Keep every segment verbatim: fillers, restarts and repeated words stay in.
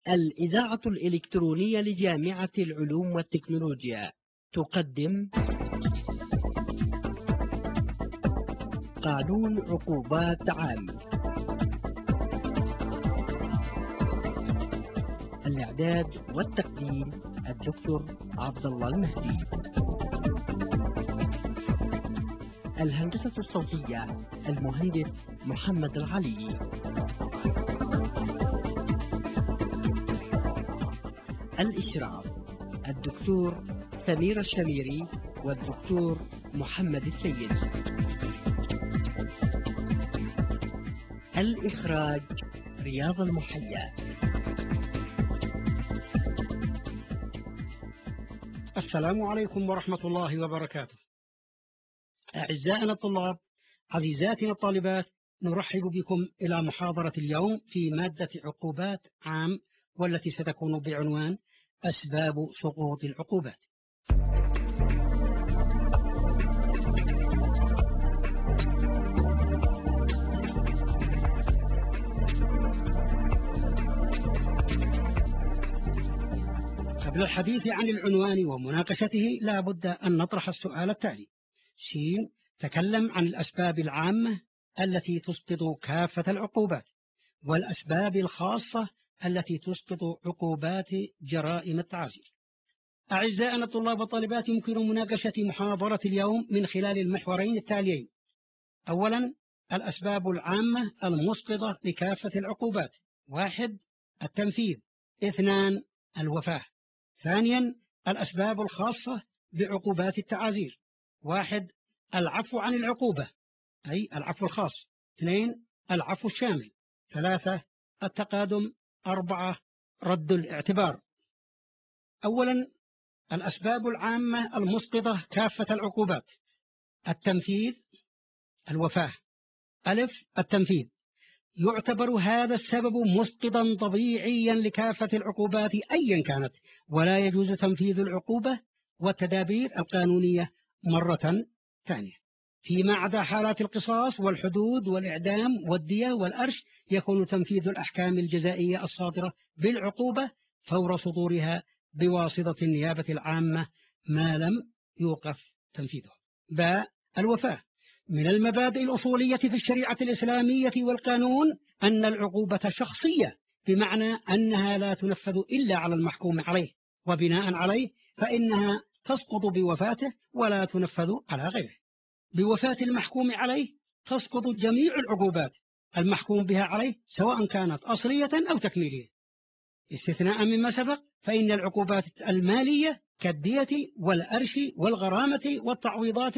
الإذاعة الإلكترونية لجامعة العلوم والتكنولوجيا تقدم قانون عقوبات عام. الإعداد والتقديم الدكتور عبد الله المهدي. الهندسة الصوتية المهندس محمد العلي. الإشراف الدكتور سمير الشميري والدكتور محمد السيد. الإخراج رياض المحيا. السلام عليكم ورحمة الله وبركاته. أعزائنا الطلاب، عزيزاتنا الطالبات، نرحب بكم إلى محاضرة اليوم في مادة عقوبات عام، والتي ستكون بعنوان أسباب سقوط العقوبات. قبل الحديث عن العنوان ومناقشته لا بد أن نطرح السؤال التالي: ش. تكلم عن الأسباب العامة التي تسقط كافة العقوبات، والأسباب الخاصة التي تسقط عقوبات جرائم التعازير. أعزائنا الطلاب والطالبات، يمكن مناقشة محاضرة اليوم من خلال المحورين التاليين: أولا، الأسباب العامة المسقطة لكافة العقوبات. واحد، التنفيذ. اثنان، الوفاة. ثانيا، الأسباب الخاصة بعقوبات التعازير. واحد، العفو عن العقوبة أي العفو الخاص. اثنين، العفو الشامل. ثلاثة، التقادم. أربعة، رد الاعتبار. أولا، الأسباب العامة المسقطة كافة العقوبات. التنفيذ، الوفاة. ألف، التنفيذ. يعتبر هذا السبب مسقطا طبيعيا لكافة العقوبات أيا كانت، ولا يجوز تنفيذ العقوبة والتدابير القانونية مرة ثانية. فيما عدا حالات القصاص والحدود والإعدام والدية والأرش، يكون تنفيذ الأحكام الجزائية الصادرة بالعقوبة فور صدورها بواسطة النيابة العامة ما لم يوقف تنفيذها. باء، الوفاة. من المبادئ الأصولية في الشريعة الإسلامية والقانون أن العقوبة شخصية، بمعنى أنها لا تنفذ إلا على المحكوم عليه، وبناء عليه فإنها تسقط بوفاته ولا تنفذ على غيره. بوفاة المحكوم عليه تسقط جميع العقوبات المحكوم بها عليه، سواء كانت أصلية أو تكميلية، استثناء مما سبق، فإن العقوبات المالية كالدية والأرش والغرامة والتعويضات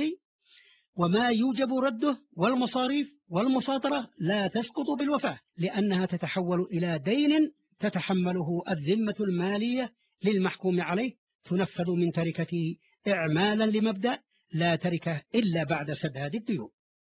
وما يوجب رده والمصاريف والمصادرة لا تسقط بالوفاة، لأنها تتحول إلى دين تتحمله الذمة المالية للمحكوم عليه، تنفذ من تركته إعمالا لمبدأ لا تركه إلا بعد سداد الديون.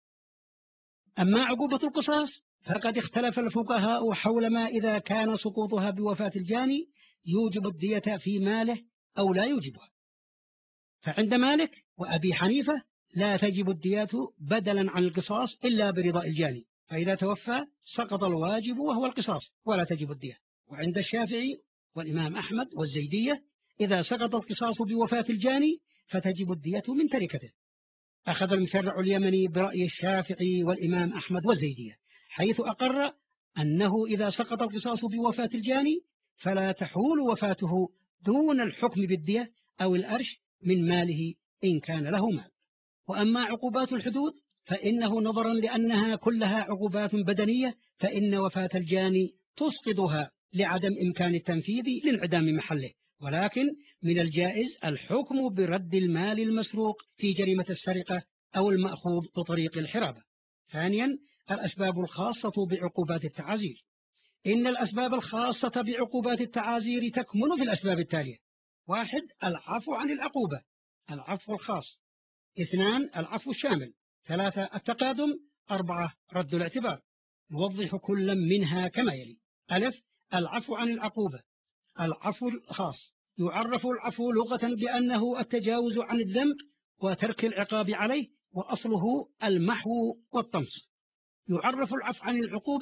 أما عقوبة القصاص فقد اختلف الفقهاء حول ما إذا كان سقوطها بوفاة الجاني يوجب الدية في ماله أو لا يوجبها. فعند مالك وأبي حنيفة لا تجب الديات بدلا عن القصاص إلا برضا الجاني، فإذا توفى سقط الواجب وهو القصاص ولا تجب الدية. وعند الشافعي والإمام أحمد والزيدية إذا سقط القصاص بوفاة الجاني فتجب الدية من تركته. أخذ المشرع اليمني برأي الشافعي والإمام أحمد والزيدية، حيث أقر أنه إذا سقط القصاص بوفاة الجاني فلا تحول وفاته دون الحكم بالدية أو الأرش من ماله إن كان له مال. وأما عقوبات الحدود فإنه نظرا لأنها كلها عقوبات بدنية فإن وفاة الجاني تسقطها لعدم إمكان التنفيذ لانعدام محله، ولكن من الجائز الحكم برد المال المسروق في جريمة السرقة أو المأخوذ بطريق الحرابة. ثانيا، الأسباب الخاصة بعقوبات التعازير. إن الأسباب الخاصة بعقوبات التعازير تكمن في الأسباب التالية: واحد، العفو عن العقوبة، العفو الخاص. اثنان، العفو الشامل. ثلاثة، التقادم. أربعة، رد الاعتبار. نوضح كل منها كما يلي: ألف، العفو عن العقوبة. العفو الخاص يعرف العفو لغة بأنه التجاوز عن الذنب وترك العقاب عليه، وأصله المحو والطمس. يعرف العفو عن العقوبة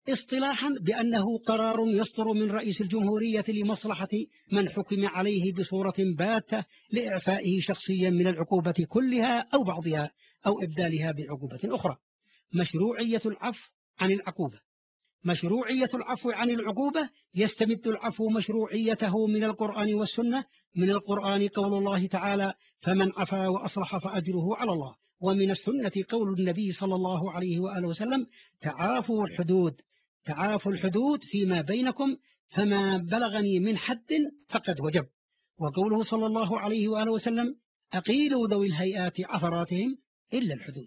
اصطلاحا بأنه قرار يصدر من رئيس الجمهورية لمصلحة من حكم عليه بصورة باتة لإعفائه شخصيا من العقوبة كلها أو بعضها أو إبدالها بعقوبة أخرى. مشروعية العفو عن العقوبة. مشروعية العفو عن العقوبة يستمد العفو مشروعيته من القرآن والسنة. من القرآن قول الله تعالى: فمن عفا وأصلح فأجره على الله. ومن السنة قول النبي صلى الله عليه وآله وسلم: تعافوا الحدود تعافوا الحدود فيما بينكم، فما بلغني من حد فقد وجب. وقوله صلى الله عليه وآله وسلم: أقيلوا ذوي الهيئات عثراتهم إلا الحدود.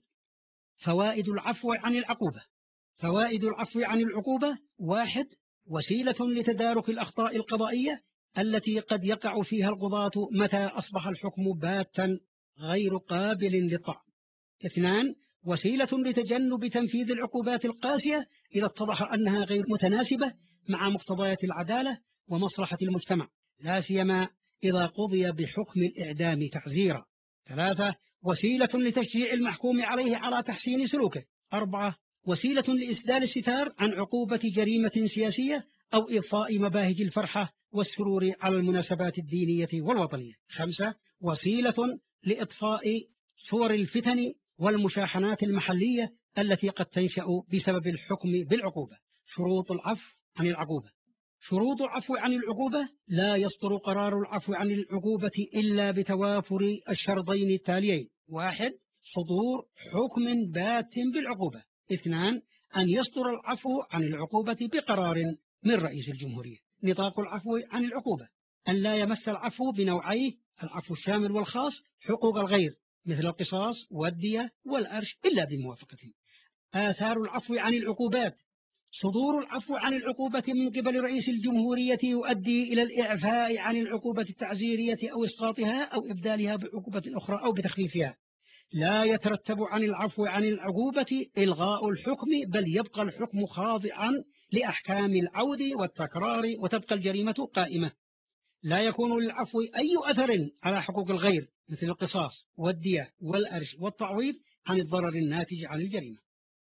فوائد العفو عن العقوبة. فوائد العفو عن العقوبة: واحد، وسيلة لتدارك الأخطاء القضائية التي قد يقع فيها القضاة متى أصبح الحكم باتا غير قابل للطعن. اثنان، وسيلة لتجنب تنفيذ العقوبات القاسية إذا اتضح أنها غير متناسبة مع مقتضيات العدالة ومصلحة المجتمع، لا سيما إذا قضي بحكم الإعدام تعزيرا. ثلاثة، وسيلة لتشجيع المحكوم عليه على تحسين سلوكه. أربعة، وسيلة لإسدال الستار عن عقوبة جريمة سياسية أو إضفاء مباهج الفرحة والسرور على المناسبات الدينية والوطنية. خمسة، وسيلة لإطفاء صور الفتن والمشاحنات المحلية التي قد تنشأ بسبب الحكم بالعقوبة. شروط العفو عن العقوبة. شروط العفو عن العقوبة: لا يصدر قرار العفو عن العقوبة إلا بتوافر الشرطين التاليين: واحد، صدور حكم بات بالعقوبة. اثنان، أن يصدر العفو عن العقوبة بقرار من رئيس الجمهورية. نطاق العفو عن العقوبة: أن لا يمس العفو بنوعيه، العفو الشامل والخاص، حقوق الغير مثل القصاص والدية والأرش إلا بموافقته. آثار العفو عن العقوبات: صدور العفو عن العقوبة من قبل رئيس الجمهورية يؤدي إلى الإعفاء عن العقوبة التعزيرية أو إسقاطها أو إبدالها بعقوبة أخرى أو بتخفيفها. لا يترتب عن العفو عن العقوبة إلغاء الحكم، بل يبقى الحكم خاضعا لأحكام العود والتكرار وتبقى الجريمة قائمة. لا يكون للعفو أي أثر على حقوق الغير مثل القصاص والدية والأرش والتعويض عن الضرر الناتج عن الجريمة.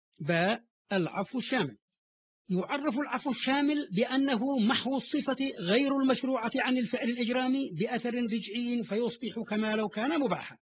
باء العفو الشامل. يعرف العفو الشامل بأنه محو الصفة غير المشروعة عن الفعل الإجرامي بأثر رجعي فيصبح كما لو كان مباحا.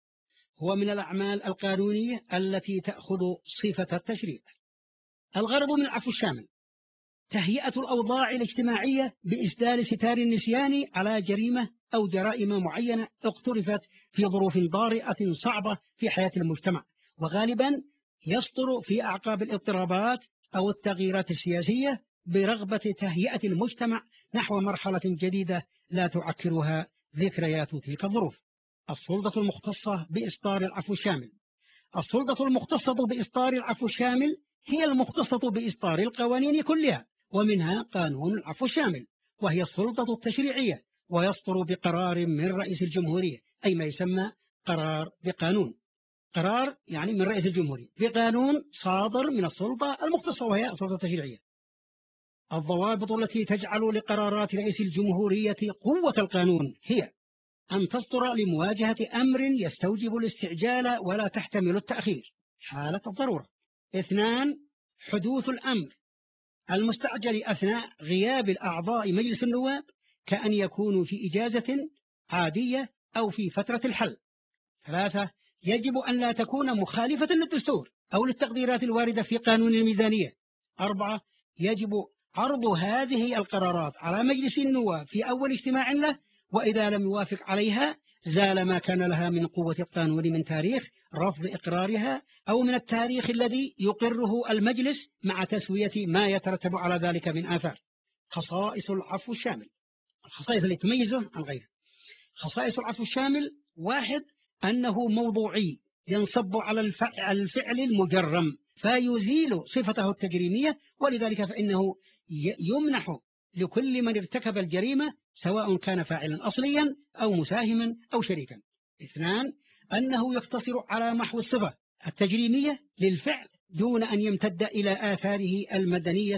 هو من الأعمال القانونية التي تأخذ صفة التشريع. الغرض من العفو الشامل: تهيئة الأوضاع الاجتماعية بإسدال ستار النسيان على جريمة أو جرائم معينة اقترفت في ظروف طارئة صعبة في حياة المجتمع، وغالبا يصدر في أعقاب الاضطرابات أو التغييرات السياسية برغبة تهيئة المجتمع نحو مرحلة جديدة لا تعكرها ذكريات تلك الظروف. السلطة المختصة بإصدار العفو الشامل. السلطة المختصة بإصدار العفو الشامل هي المختصة بإصدار القوانين كلها، ومنها قانون العفو الشامل، وهي السلطة التشريعية، ويصدر بقرار من رئيس الجمهورية، أي ما يسمى قرار بقانون. قرار يعني من رئيس الجمهورية بقانون صادر من السلطة المختصة وهي السلطة التشريعية. الضوابط التي تجعل لقرارات رئيس الجمهورية قوة القانون هي: أن تصدر لمواجهة أمر يستوجب الاستعجال ولا تحتمل التأخير حالة الضرورة. اثنان، حدوث الأمر المستعجل أثناء غياب الأعضاء مجلس النواب، كأن يكونوا في إجازة عادية أو في فترة الحل. ثلاثة، يجب أن لا تكون مخالفة للدستور أو للتقديرات الواردة في قانون الميزانية. أربعة، يجب عرض هذه القرارات على مجلس النواب في أول اجتماع له، وإذا لم يوافق عليها زال ما كان لها من قوة القانون من تاريخ رفض إقرارها أو من التاريخ الذي يقره المجلس مع تسوية ما يترتب على ذلك من آثار. خصائص العفو الشامل. الخصائص اللي تميزه عن غيره: خصائص العفو الشامل: واحد، أنه موضوعي ينصب على الفعل المجرم فيزيل صفته التجريمية، ولذلك فإنه يمنح لكل من ارتكب الجريمة سواء كان فاعلا أصليا أو مساهما أو شريكا. اثنان، أنه يقتصر على محو الصفة التجريمية للفعل دون أن يمتد إلى آثاره المدنية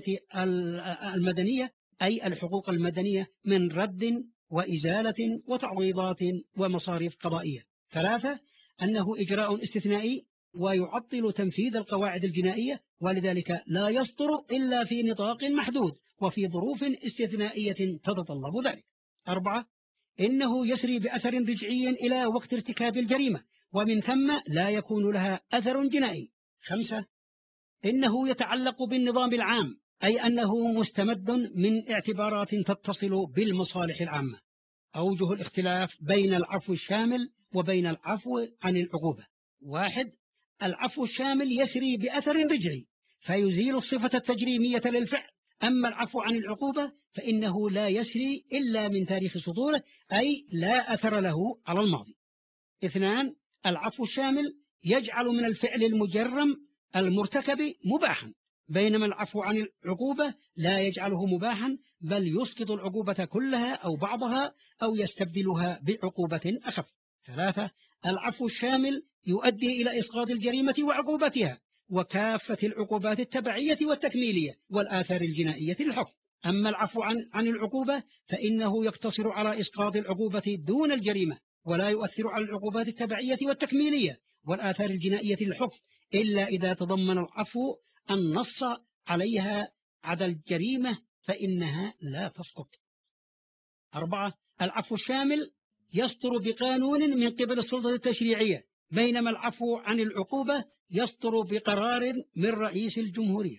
المدنية أي الحقوق المدنية من رد وإزالة وتعويضات ومصاريف قضائية. ثلاثة، أنه إجراء استثنائي ويعطل تنفيذ القواعد الجنائية، ولذلك لا يصدر إلا في نطاق محدود وفي ظروف استثنائية تتطلب ذلك. أربعة، إنه يسري بأثر رجعي إلى وقت ارتكاب الجريمة، ومن ثم لا يكون لها أثر جنائي. خمسة، إنه يتعلق بالنظام العام، أي أنه مستمد من اعتبارات تتصل بالمصالح العامة. أوجه الاختلاف بين العفو الشامل وبين العفو عن العقوبة: واحد، العفو الشامل يسري بأثر رجعي فيزيل الصفة التجريمية للفعل، أما العفو عن العقوبة فإنه لا يسري إلا من تاريخ صدوره، أي لا أثر له على الماضي. اثنان، العفو الشامل يجعل من الفعل المجرم المرتكب مباحا، بينما العفو عن العقوبة لا يجعله مباحا، بل يسقط العقوبة كلها أو بعضها أو يستبدلها بعقوبة أخف. ثلاثة، العفو الشامل يؤدي إلى إسقاط الجريمة وعقوبتها وكافة العقوبات التبعية والتكميلية والآثار الجنائية للحكم. أما العفو عن, عن العقوبة فإنه يقتصر على إسقاط العقوبة دون الجريمة، ولا يؤثر على العقوبات التبعية والتكميلية والآثار الجنائية للحكم إلا إذا تضمن العفو النص عليها عدا الجريمة فإنها لا تسقط. أربعة، العفو الشامل يصدر بقانون من قبل السلطة التشريعية، بينما العفو عن العقوبة يصدر بقرار من رئيس الجمهورية.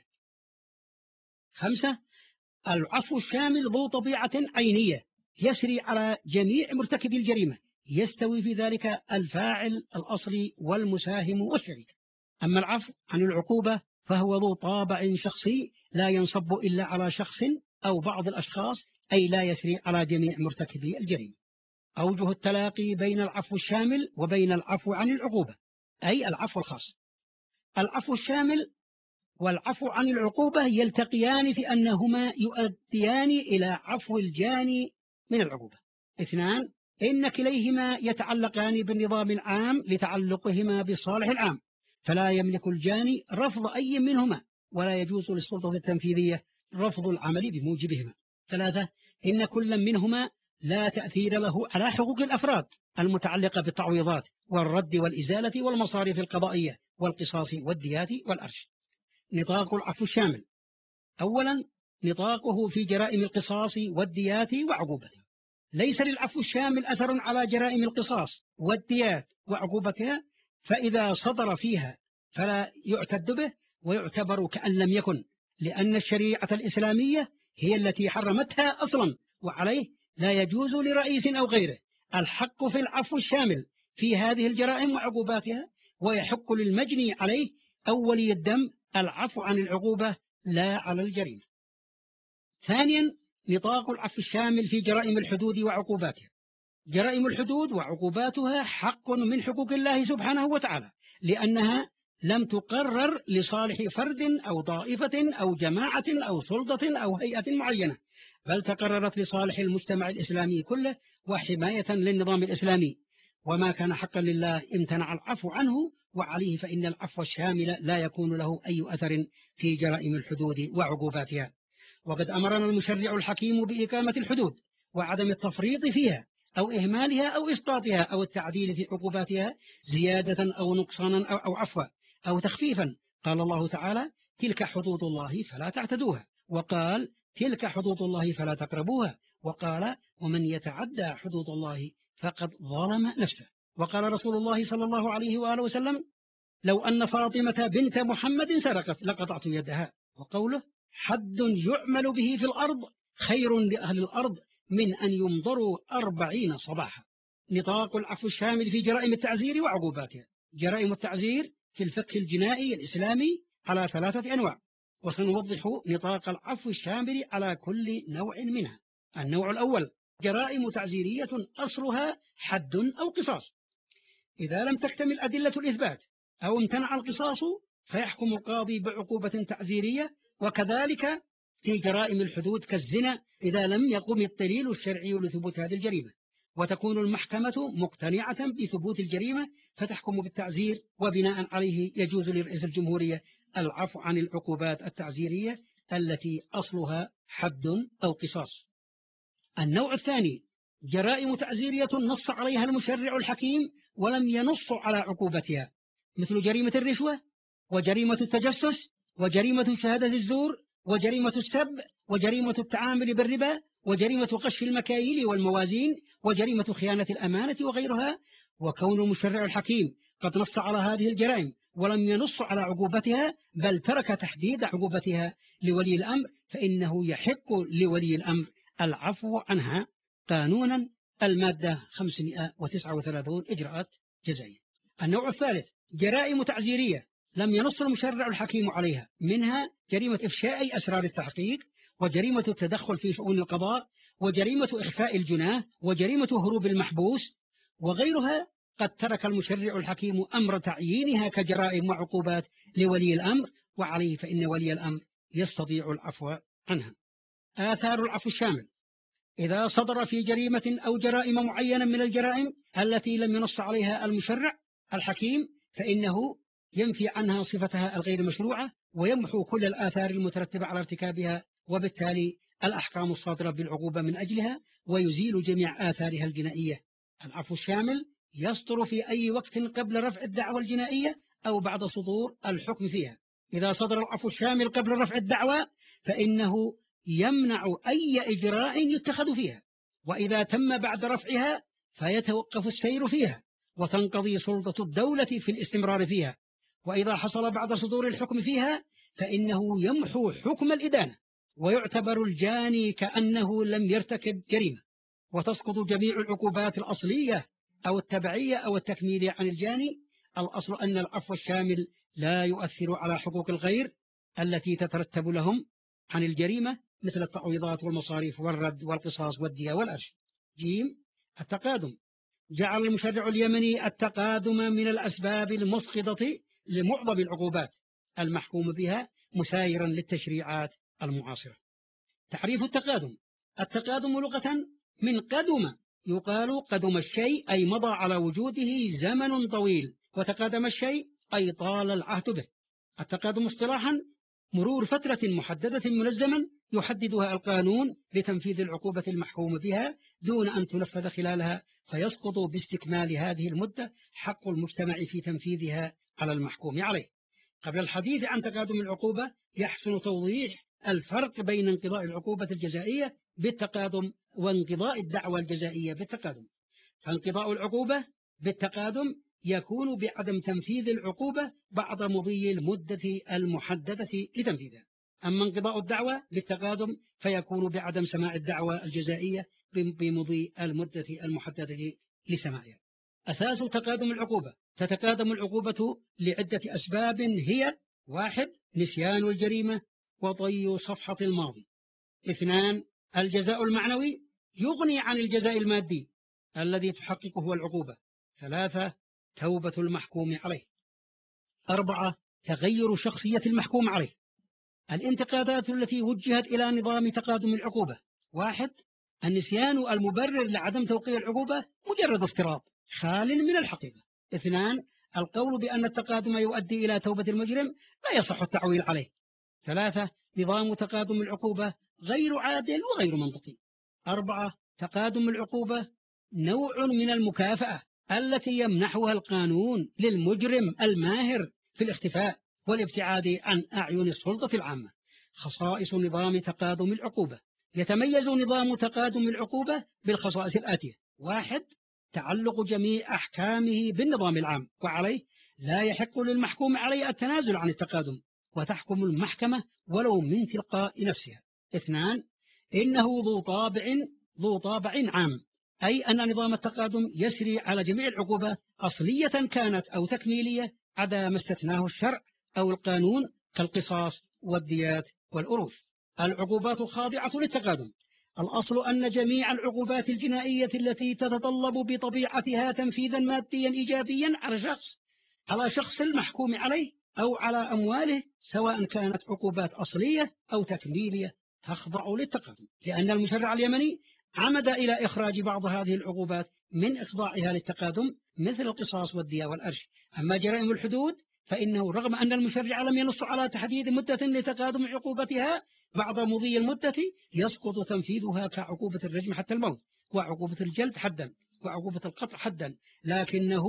خمسة، العفو الشامل ذو طبيعة عينية يسري على جميع مرتكبي الجريمة، يستوي في ذلك الفاعل الأصلي والمساهم والشريك. أما العفو عن العقوبة فهو ذو طابع شخصي لا ينصب إلا على شخص أو بعض الأشخاص، أي لا يسري على جميع مرتكبي الجريمة. أوجه التلاقي بين العفو الشامل وبين العفو عن العقوبة، أي العفو الخاص. العفو الشامل والعفو عن العقوبة يلتقيان في أنهما يؤديان إلى عفو الجاني من العقوبة. اثنان، إن كليهما يتعلقان بالنظام العام لتعلقهما بالصالح العام، فلا يملك الجاني رفض أي منهما، ولا يجوز للسلطة التنفيذية رفض العمل بموجبهما. ثلاثة، إن كل منهما لا تأثير له على حقوق الأفراد المتعلقة بالتعويضات والرد والإزالة والمصاريف القضائية والقصاص والديات والأرش. نطاق العفو الشامل: أولا، نطاقه في جرائم القصاص والديات وعقوبتها. ليس للعفو الشامل أثر على جرائم القصاص والديات وعقوبتها، فإذا صدر فيها فلا يعتد به ويعتبر كأن لم يكن، لأن الشريعة الإسلامية هي التي حرمتها أصلا، وعليه لا يجوز لرئيس أو غيره الحق في العفو الشامل في هذه الجرائم وعقوباتها، ويحق للمجني عليه أو ولي الدم العفو عن العقوبة لا على الجريمة. ثانيا، نطاق العفو الشامل في جرائم الحدود وعقوباتها. جرائم الحدود وعقوباتها حق من حقوق الله سبحانه وتعالى، لأنها لم تقرر لصالح فرد أو طائفة أو جماعة أو سلطة أو هيئة معينة، بل تقررت لصالح المجتمع الإسلامي كله وحماية للنظام الإسلامي. وما كان حقا لله امتنع العفو عنه، وعليه فإن العفو الشامل لا يكون له أي أثر في جرائم الحدود وعقوباتها. وقد أمرنا المشرع الحكيم بإقامة الحدود وعدم التفريط فيها أو إهمالها أو إسقاطها أو التعديل في عقوباتها زيادة أو نقصانا أو, أو عفوا أو تخفيفا. قال الله تعالى: تلك حدود الله فلا تعتدوها، وقال: تلك حدود الله فلا تقربوها، وقال: ومن يتعدى حدود الله فقد ظلم نفسه. وقال رسول الله صلى الله عليه وآله وسلم: لو أن فاطمة بنت محمد سرقت لقطعت يدها. وقوله: حد يعمل به في الأرض خير لأهل الأرض من أن ينظروا أربعين صباحا. نطاق العفو الشامل في جرائم التعزير وعقوباتها. جرائم التعزير في الفقه الجنائي الإسلامي على ثلاثة أنواع، وسنوضح نطاق العفو الشامل على كل نوع منها. النوع الأول: جرائم تعزيرية أصلها حد أو قصاص. إذا لم تكتمل أدلة الإثبات أو امتنع القصاص فيحكم القاضي بعقوبة تعزيرية. وكذلك في جرائم الحدود كالزنا إذا لم يقم الدليل الشرعي لثبوت هذه الجريمة، وتكون المحكمة مقتنعة بثبوت الجريمة فتحكم بالتعزير، وبناء عليه يجوز لرئيس الجمهورية العفو عن العقوبات التعزيرية التي أصلها حد أو قصاص. النوع الثاني: جرائم تعزيرية نص عليها المشرع الحكيم ولم ينص على عقوبتها، مثل جريمة الرشوة وجريمة التجسس وجريمة شهادة الزور وجريمة السب وجريمة التعامل بالربا وجريمة غش المكاييل والموازين وجريمة خيانة الأمانة وغيرها. وكون المشرع الحكيم قد نص على هذه الجرائم ولم ينص على عقوبتها بل ترك تحديد عقوبتها لولي الأمر، فإنه يحق لولي الأمر العفو عنها قانونا المادة خمسمائة وتسعة وثلاثين إجراءات جزائية. النوع الثالث جرائم تعزيرية لم ينص المشرع الحكيم عليها، منها جريمة إفشاء أسرار التحقيق وجريمة التدخل في شؤون القضاء وجريمة إخفاء الجناه وجريمة هروب المحبوس وغيرها. قد ترك المشرع الحكيم أمر تعيينها كجرائم وعقوبات لولي الأمر، وعليه فإن ولي الأمر يستطيع العفو عنها. آثار العفو الشامل إذا صدر في جريمة أو جرائم معينة من الجرائم التي لم ينص عليها المشرع الحكيم فإنه ينفي عنها صفتها الغير مشروعة ويمحو كل الآثار المترتبة على ارتكابها، وبالتالي الأحكام الصادرة بالعقوبة من أجلها، ويزيل جميع آثارها الجنائية. العفو الشامل يصدر في أي وقت قبل رفع الدعوى الجنائية أو بعد صدور الحكم فيها. إذا صدر العفو الشامل قبل رفع الدعوى فإنه يمنع أي إجراء يتخذ فيها، وإذا تم بعد رفعها فيتوقف السير فيها وتنقضي سلطة الدولة في الاستمرار فيها، وإذا حصل بعد صدور الحكم فيها فإنه يمحو حكم الإدانة ويعتبر الجاني كأنه لم يرتكب جريمة، وتسقط جميع العقوبات الأصلية أو التبعية أو التكميلية عن الجاني. الأصل أن العفو الشامل لا يؤثر على حقوق الغير التي تترتب لهم عن الجريمة مثل التعويضات والمصاريف والرد والقصاص والدية والأرش. جيم التقادم جعل المشرع اليمني التقادم من الأسباب المسقطة لمعظم العقوبات المحكوم بها مسايرا للتشريعات المعاصرة. تعريف التقادم: التقادم لغة من قدم، يقال قدم الشيء أي مضى على وجوده زمن طويل، وتقادم الشيء أي طال العهد به. التقادم اصطلاحا مرور فترة محددة من الزمن يحددها القانون لتنفيذ العقوبة المحكوم بها دون أن تنفذ خلالها، فيسقط باستكمال هذه المدة حق المجتمع في تنفيذها على المحكوم عليه. قبل الحديث عن تقادم العقوبة يحسن توضيح الفرق بين انقضاء العقوبة الجزائية بالتقادم وانقضاء الدعوى الجزائية بالتقادم. فانقضاء العقوبة بالتقادم يكون بعدم تنفيذ العقوبة بعد مضي المدة المحددة لتنفيذها، أما انقضاء الدعوى بالتقادم فيكون بعدم سماع الدعوى الجزائية بمضي المدة المحددة لسماعها. أساس تقادم العقوبة: تتقادم العقوبة لعدة أسباب هي: واحد نسيان الجريمة وطي صفحة الماضي. اثنان الجزاء المعنوي يغني عن الجزاء المادي الذي تحققه العقوبة. ثلاثة توبة المحكوم عليه. أربعة تغير شخصية المحكوم عليه. الانتقادات التي وجهت إلى نظام تقادم العقوبة: واحد النسيان المبرر لعدم توقيع العقوبة مجرد افتراض خال من الحقيقة. اثنان القول بأن التقادم يؤدي إلى توبة المجرم لا يصح التعويل عليه. ثلاثة نظام تقادم العقوبة غير عادل وغير منطقي. أربعة تقادم العقوبة نوع من المكافأة التي يمنحها القانون للمجرم الماهر في الاختفاء والابتعاد عن أعين السلطة العامة. خصائص نظام تقادم العقوبة: يتميز نظام تقادم العقوبة بالخصائص الآتية: واحد تعلق جميع أحكامه بالنظام العام، وعليه لا يحق للمحكوم عليه التنازل عن التقادم وتحكم المحكمة ولو من تلقاء نفسها. اثنان إنه ذو طابع ذو طابع عام، أي أن نظام التقادم يسري على جميع العقوبات أصلية كانت أو تكميلية عدا ما استثناه الشرع أو القانون كالقصاص والديات والأروف. العقوبات خاضعة للتقادم: الأصل أن جميع العقوبات الجنائية التي تتطلب بطبيعتها تنفيذا ماديا إيجابيا على شخص على شخص المحكوم عليه أو على أمواله سواء كانت عقوبات أصلية أو تكميلية تخضع للتقادم، لأن المشرع اليمني عمد إلى إخراج بعض هذه العقوبات من إخضاعها للتقادم مثل القصاص والدية والأرش. أما جرائم الحدود فإنه رغم أن المشرع لم ينص على تحديد مدة لتقادم عقوبتها بعد مضي المدة يسقط تنفيذها كعقوبة الرجم حتى الموت وعقوبة الجلد حدا وعقوبة القطع حدا، لكنه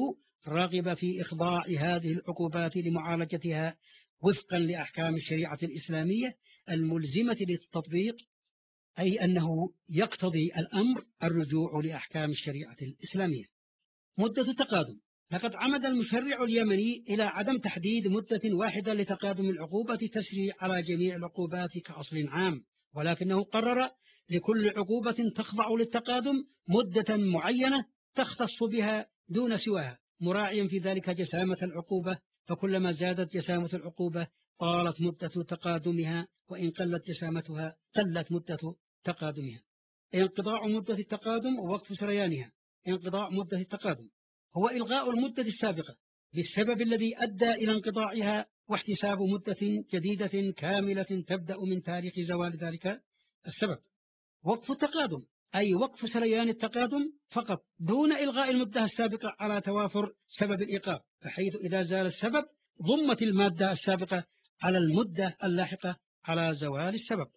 رغب في إخضاع هذه العقوبات لمعالجتها وفقا لأحكام الشريعة الإسلامية الملزمة للتطبيق، أي أنه يقتضي الأمر الرجوع لأحكام الشريعة الإسلامية. مدة التقادم. لقد عمد المشرع اليمني إلى عدم تحديد مدة واحدة لتقادم العقوبة تسري على جميع العقوبات كأصل عام، ولكنه قرر لكل عقوبة تخضع للتقادم مدة معينة تختص بها دون سواها، مراعيا في ذلك جسامة العقوبة، فكلما زادت جسامة العقوبة طالت مدة تقادمها، وإن قلت جسامتها قلت مدة تقادمها. انقضاء مدة التقادم ووقف سريانها. انقضاء مدة التقادم هو إلغاء المدة السابقة بالسبب الذي أدى إلى انقضائها، واحتساب مدة جديدة كاملة تبدأ من تاريخ زوال ذلك السبب. وقف التقادم أي وقف سريان التقادم فقط دون إلغاء المدة السابقة على توافر سبب الإيقاف، بحيث إذا زال السبب ضمت المادة السابقة على المدة اللاحقة على زوال السبب.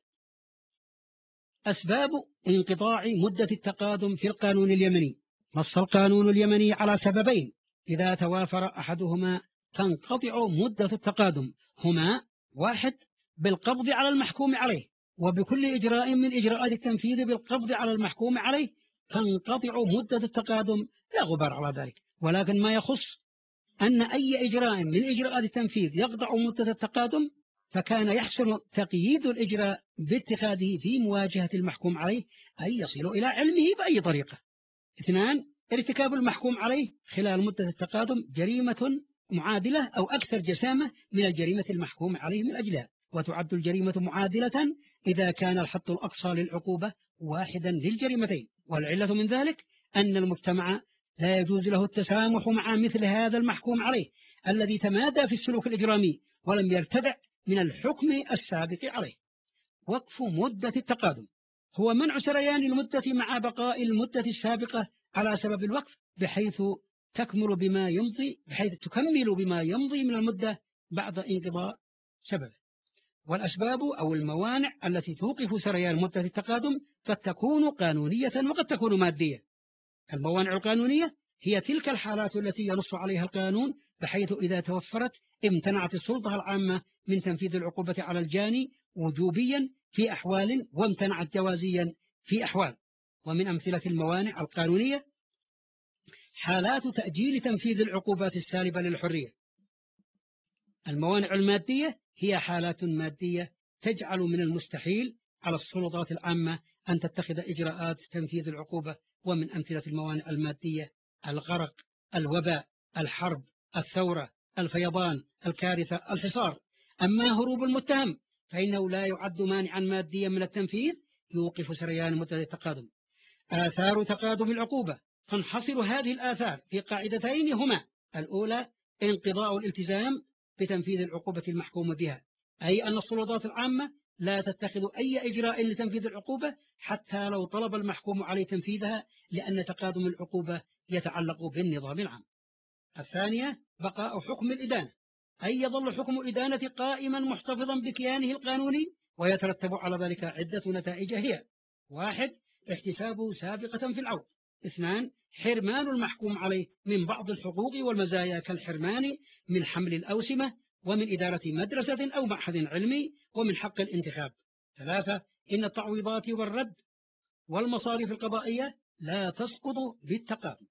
أسباب انقضاع مدة التقادم في القانون اليمني. نص القانون اليمني على سببين إذا توافر أحدهما تنقطع مدة التقادم، هما: واحد، بالقبض على المحكوم عليه، وبكل إجراء من إجراءات التنفيذ بالقبض على المحكوم عليه تنقطع مدة التقادم، لا غبار على ذلك. ولكن ما يخص أن أي إجراء من إجراءات التنفيذ يقطع مدة التقادم فكان يحسن تقييد الإجراء باتخاذه في مواجهة المحكوم عليه، أي يصل إلى علمه بأي طريقة. اثنان، ارتكاب المحكوم عليه خلال مدة التقادم جريمة معادلة أو أكثر جسامة من الجريمة المحكوم عليه من أجلها، وتعد الجريمة معادلة إذا كان الحد الأقصى للعقوبة واحدا للجريمتين. والعلة من ذلك أن المجتمع لا يجوز له التسامح مع مثل هذا المحكوم عليه الذي تمادى في السلوك الإجرامي ولم يرتدع من الحكم السابق عليه. وقف مدة التقادم هو منع سريان المدة مع بقاء المدة السابقة على سبب الوقف، بحيث تكمل بما يمضي بحيث تكمل بما يمضي من المدة بعد انقضاء سببه. والأسباب أو الموانع التي توقف سريان مدة التقادم قد تكون قانونية وقد تكون مادية. الموانع القانونية هي تلك الحالات التي ينص عليها القانون، بحيث إذا توفرت امتنعت السلطة العامة من تنفيذ العقوبة على الجاني وجوبيا في أحوال، وامتنعت جوازيا في أحوال. ومن أمثلة الموانع القانونية حالات تأجيل تنفيذ العقوبات السالبة للحرية. الموانع المادية هي حالات مادية تجعل من المستحيل على السلطات العامة أن تتخذ إجراءات تنفيذ العقوبة. ومن أمثلة الموانع المادية الغرق، الوباء، الحرب، الثورة، الفيضان، الكارثة، الحصار. أما هروب المتهم فإنه لا يعد مانعا ماديا من التنفيذ يوقف سريان مدة التقادم. آثار تقادم العقوبة. تنحصر هذه الآثار في قاعدتين هما: الأولى انقضاء الالتزام بتنفيذ العقوبة المحكوم بها، أي أن السلطات العامة لا تتخذ أي إجراء لتنفيذ العقوبة حتى لو طلب المحكوم عليه تنفيذها، لأن تقادم العقوبة يتعلق بالنظام العام. الثانية بقاء حكم الإدانة، أي يظل حكم الإدانة قائما محتفظا بكيانه القانوني، ويترتب على ذلك عدة نتائج هي: واحد، احتسابه سابقة في العود. اثنان، حرمان المحكوم عليه من بعض الحقوق والمزايا كالحرمان من حمل الأوسمة، ومن إدارة مدرسة أو معهد علمي، ومن حق الانتخاب. ثلاثة، إن التعويضات والرد والمصاريف القضائية لا تسقط بالتقادم.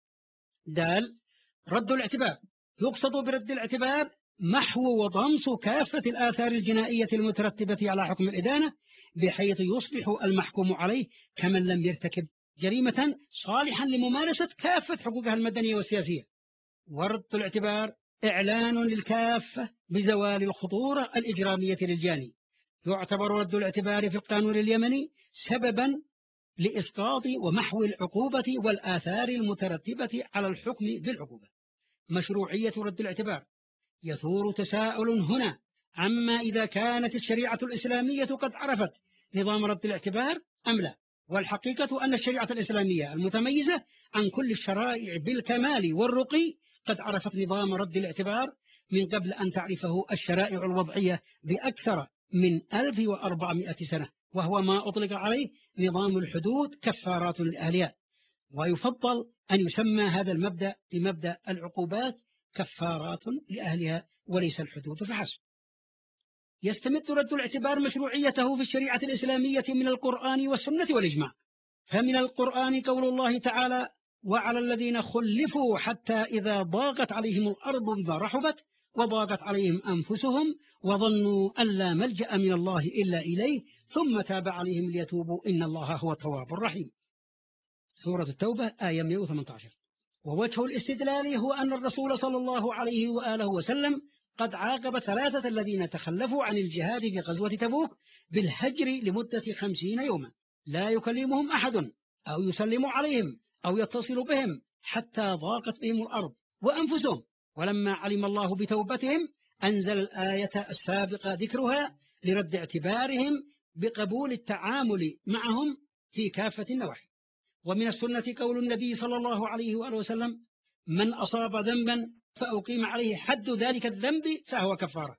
دال، رد الاعتبار. يقصد برد الاعتبار محو وطمس كافة الآثار الجنائية المترتبة على حكم الإدانة، بحيث يصبح المحكوم عليه كمن لم يرتكب جريمة صالحا لممارسة كافة حقوقها المدنية والسياسية. ورد الاعتبار إعلان للكافة بزوال الخطورة الإجرامية للجاني. يعتبر رد الاعتبار في القانون اليمني سببا لإسقاط ومحو العقوبة والآثار المترتبة على الحكم بالعقوبة. مشروعية رد الاعتبار. يثور تساؤل هنا عما إذا كانت الشريعة الإسلامية قد عرفت نظام رد الاعتبار أم لا. والحقيقة أن الشريعة الإسلامية المتميزة عن كل الشرائع بالكمال والرقي قد عرفت نظام رد الاعتبار من قبل أن تعرفه الشرائع الوضعية بأكثر من ألف وأربعمائة سنة، وهو ما أطلق عليه نظام الحدود كفارات لأهلها. ويفضل أن يسمى هذا المبدأ بمبدأ العقوبات كفارات لأهلها وليس الحدود فحسب. يستمد رد الاعتبار مشروعيته في الشريعة الإسلامية من القرآن والسنة والإجماع. فمن القرآن قول الله تعالى: وعلى الذين خلفوا حتى إذا ضاقت عليهم الأرض بما رحبت وضاقت عليهم أنفسهم وظنوا أن لا ملجأ من الله إلا إليه ثم تاب عليهم ليتوبوا إن الله هو التواب الرحيم. سورة التوبة آية مئة وثمانية عشر. ووجه الاستدلال هو أن الرسول صلى الله عليه وآله وسلم قد عاقب ثلاثة الذين تخلفوا عن الجهاد في غزوة تبوك بالهجر لمدة خمسين يوما، لا يكلمهم أحد أو يسلم عليهم أو يتصل بهم حتى ضاقت بهم الأرض وأنفسهم. ولما علم الله بتوبتهم أنزل الآية السابقة ذكرها لرد اعتبارهم بقبول التعامل معهم في كافة النواحي. ومن السنة قول النبي صلى الله عليه وآله وسلم: من أصاب ذنبا فأقيم عليه حد ذلك الذنب فهو كفارة.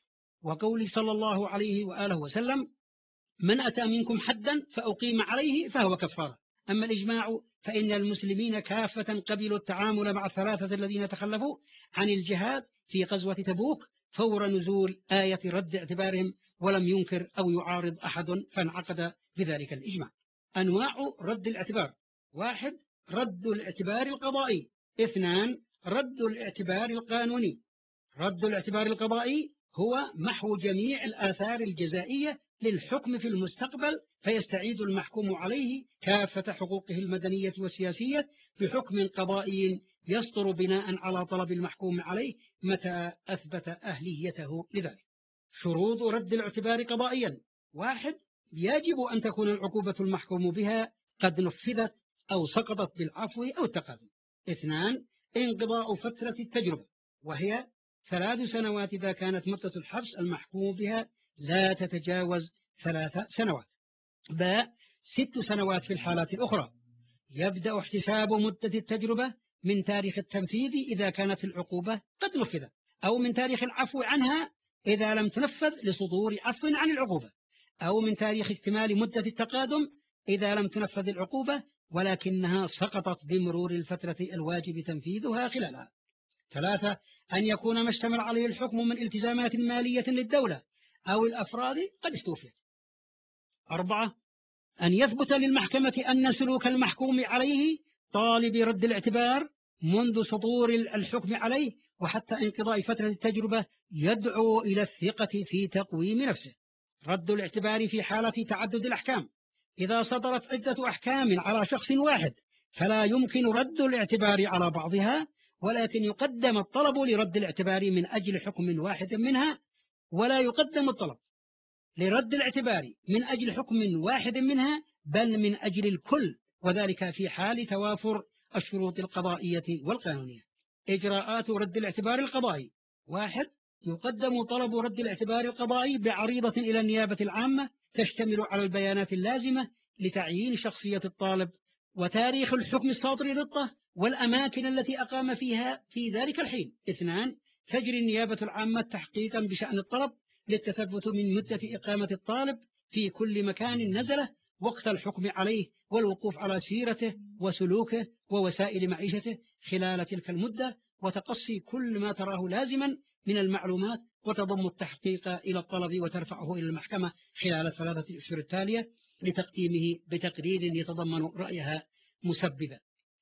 وقول صلى الله عليه وآله وسلم: من أتى منكم حدا فأقيم عليه فهو كفارة. أما الإجماع فإن المسلمين كافة قبلوا التعامل مع الثلاثة الذين تخلفوا عن الجهاد في غزوة تبوك فور نزول آية رد اعتبارهم، ولم ينكر أو يعارض أحد، فانعقد بذلك الإجماع. أنواع رد الاعتبار: واحد، رد الاعتبار القضائي. اثنان، رد الاعتبار القانوني. رد الاعتبار القضائي هو محو جميع الآثار الجزائية للحكم في المستقبل، فيستعيد المحكوم عليه كافة حقوقه المدنية والسياسية بحكم قضائي يصدر بناء على طلب المحكوم عليه متى أثبت أهليته لذلك. شروط رد الاعتبار قضائيا: واحد، يجب أن تكون العقوبة المحكوم بها قد نفذت أو سقطت بالعفو أو التقادم. اثنان، انقضاء فترة التجربة، وهي ثلاث سنوات إذا كانت مدة الحبس المحكوم بها لا تتجاوز ثلاث سنوات. باء، ست سنوات في الحالات الأخرى. يبدأ احتساب مدة التجربة من تاريخ التنفيذ إذا كانت العقوبة قد نفذت، أو من تاريخ العفو عنها إذا لم تنفذ لصدور عفو عن العقوبة، أو من تاريخ اكتمال مدة التقادم إذا لم تنفذ العقوبة ولكنها سقطت بمرور الفترة الواجب تنفيذها خلالها. ثلاثة، أن يكون ما اشتمل عليه الحكم من التزامات مالية للدولة أو الأفراد قد استوفيت. أربعة، أن يثبت للمحكمة أن سلوك المحكوم عليه طالب رد الاعتبار منذ صدور الحكم عليه وحتى انقضاء فترة التجربة يدعو إلى الثقة في تقويم نفسه. رد الاعتبار في حالة تعدد الأحكام: إذا صدرت عدة أحكام على شخص واحد فلا يمكن رد الاعتبار على بعضها، ولكن يقدم الطلب لرد الاعتبار من أجل حكم واحد منها، ولا يقدم الطلب لرد الاعتبار من أجل حكم واحد منها بل من أجل الكل، وذلك في حال توافر الشروط القضائية والقانونية. إجراءات رد الاعتبار القضائي: واحد، يقدم طلب رد الاعتبار القضائي بعريضة إلى النيابة العامة تشتمل على البيانات اللازمة لتعيين شخصية الطالب وتاريخ الحكم الصادر ضده والأماكن التي أقام فيها في ذلك الحين. اثنان، تجري النيابة العامة تحقيقا بشأن الطلب للتثبت من مدة إقامة الطالب في كل مكان نزله وقت الحكم عليه والوقوف على سيرته وسلوكه ووسائل معيشته خلال تلك المدة، وتقصي كل ما تراه لازما من المعلومات وتضم التحقيق إلى الطلب وترفعه إلى المحكمة خلال الثلاثة الأشهر التالية لتقديمه بتقرير يتضمن رأيها مسببا.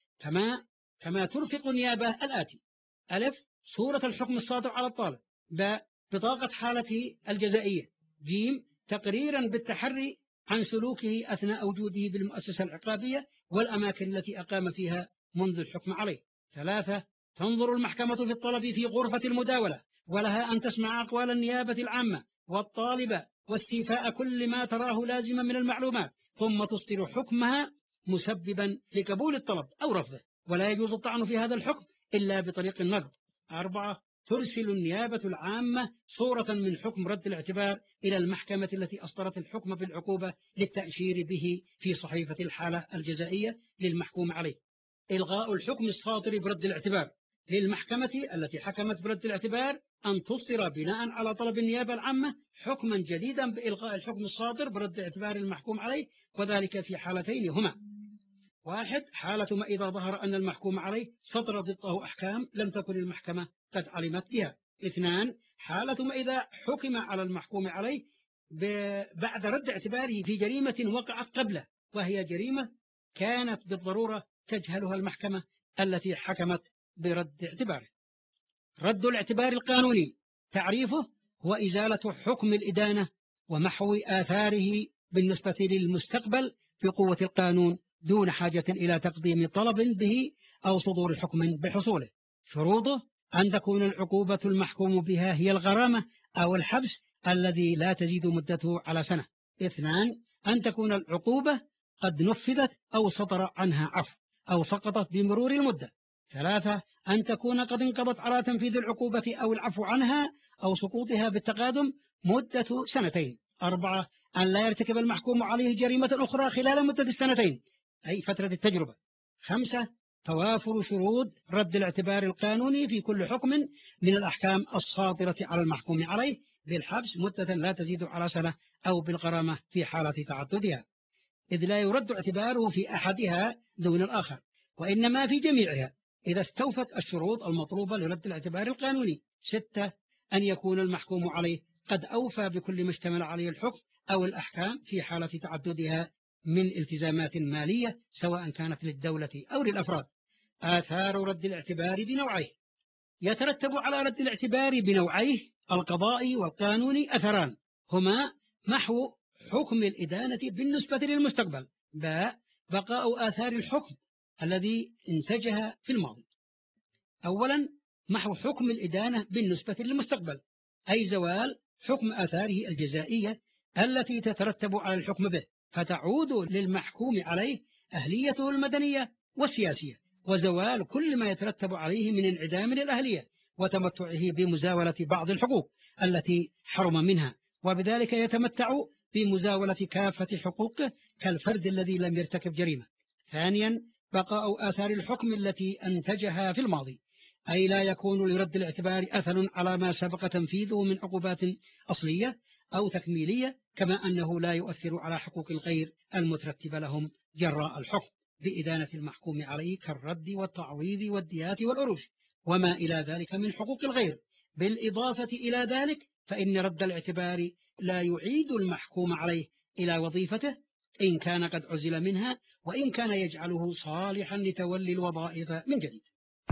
كما كما ترفق النيابة الآتي: ألف، صورة الحكم الصادر على الطالب. باء، بطاقة حالته الجزائية. جيم، تقريرا بالتحري عن سلوكه أثناء وجوده بالمؤسسة العقابية والأماكن التي أقام فيها منذ الحكم عليه. ثلاثة، تنظر المحكمة في الطلب في غرفة المداولة، ولها أن تسمع أقوال النيابة العامة والطالبة واستيفاء كل ما تراه لازما من المعلومات، ثم تصدر حكمها مسببا لقبول الطلب أو رفضه، ولا يجوز الطعن في هذا الحكم إلا بطريق النقد. أربعة، ترسل النيابة العامة صورة من حكم رد الاعتبار إلى المحكمة التي أصدرت الحكم بالعقوبة للتأشير به في صحيفة الحالة الجزائية للمحكوم عليه. إلغاء الحكم الصادر برد الاعتبار: للمحكمة التي حكمت برد الاعتبار أن تصدر بناء على طلب النيابة العامة حكما جديدا بإلغاء الحكم الصادر برد الاعتبار المحكوم عليه، وذلك في حالتين هما: واحد، حالة ما إذا ظهر أن المحكوم عليه صدر ضده أحكام لم تكن المحكمة قد علمت بها. اثنان، حالة ما إذا حكم على المحكوم عليه بعد رد اعتباره في جريمة وقعت قبله، وهي جريمة كانت بالضرورة تجهلها المحكمة التي حكمت برد اعتباره. رد الاعتبار القانوني تعريفه هو إزالة حكم الإدانة ومحو آثاره بالنسبة للمستقبل بقوة القانون دون حاجة إلى تقديم طلب به أو صدور حكم بحصوله. شروطه أن تكون العقوبة المحكوم بها هي الغرامة أو الحبس الذي لا تزيد مدته على سنة. اثنان، أن تكون العقوبة قد نفذت أو صدر عنها عفو أو سقطت بمرور المدة. ثلاثة، أن تكون قد انقضت على تنفيذ العقوبة أو العفو عنها أو سقوطها بالتقادم مدة سنتين. أربعة، أن لا يرتكب المحكوم عليه جريمة أخرى خلال مدة السنتين أي فترة التجربة. خمسة، توافر شروط رد الاعتبار القانوني في كل حكم من الأحكام الصادرة على المحكوم عليه بالحبس مدة لا تزيد على سنة أو بالغرامة في حالة تعددها، إذ لا يرد اعتباره في أحدها دون الآخر، وإنما في جميعها إذا استوفت الشروط المطلوبة لرد الاعتبار القانوني. ستة، أن يكون المحكوم عليه قد أوفى بكل ما اشتمل عليه الحكم أو الأحكام في حالة تعددها من التزامات مالية سواء كانت للدولة أو للأفراد. آثار رد الاعتبار بنوعيه. يترتب على رد الاعتبار بنوعيه القضائي والقانوني أثران، هما محو حكم الإدانة بالنسبة للمستقبل، باء بقاء آثار الحكم الذي انتجها في الماضي. أولا، محو حكم الإدانة بالنسبة للمستقبل، أي زوال حكم آثاره الجزائية التي تترتب على الحكم به، فتعود للمحكوم عليه أهليته المدنية والسياسية، وزوال كل ما يترتب عليه من انعدام الأهلية وتمتعه بمزاولة بعض الحقوق التي حرم منها، وبذلك يتمتع بمزاولة كافة حقوقه كالفرد الذي لم يرتكب جريمة. ثانيا، بقاء آثار الحكم التي أنتجها في الماضي، أي لا يكون لرد الاعتبار أثر على ما سبق تنفيذه من عقوبات أصلية أو تكميلية، كما أنه لا يؤثر على حقوق الغير المترتبة لهم جراء الحكم بإدانة المحكوم عليه كالرد والتعويض والديات والعروش وما إلى ذلك من حقوق الغير. بالإضافة إلى ذلك فإن رد الاعتبار لا يعيد المحكوم عليه إلى وظيفته إن كان قد عزل منها، وإن كان يجعله صالحا لتولي الوظائف من جديد.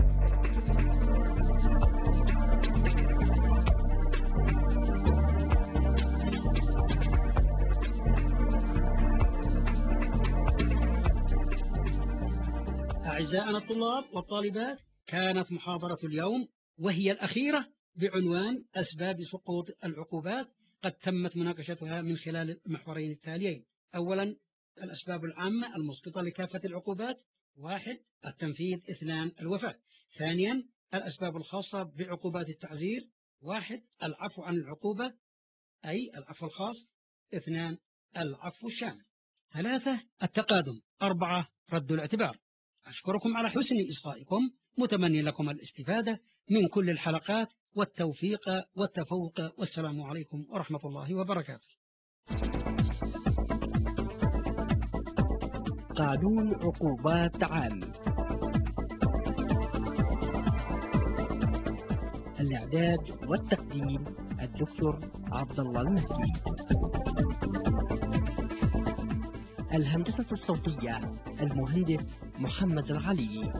أعزائنا الطلاب والطالبات، كانت محاضرة اليوم وهي الأخيرة بعنوان أسباب سقوط العقوبات قد تمت مناقشتها من خلال المحورين التاليين. أولا، الأسباب العامة المسقطة لكافة العقوبات، واحد التنفيذ، اثنان الوفاة. ثانيا، الأسباب الخاصة بعقوبات التعزير، واحد العفو عن العقوبة أي العفو الخاص، اثنان العفو الشامل. ثلاثة التقادم. أربعة رد الاعتبار. أشكركم على حسن إصغائكم، متمني لكم الاستفادة من كل الحلقات والتوفيق والتفوق، والسلام عليكم ورحمة الله وبركاته. قانون عقوبات عام. الإعداد والتقديم الدكتور عبد الله المهدي. الهندسة الصوتية المهندس محمد العلي.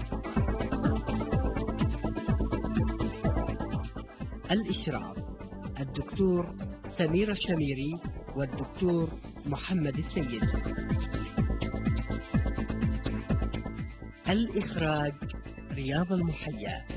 الإشراف الدكتور سمير الشميري والدكتور محمد السيد. الإخراج رياض المحيا.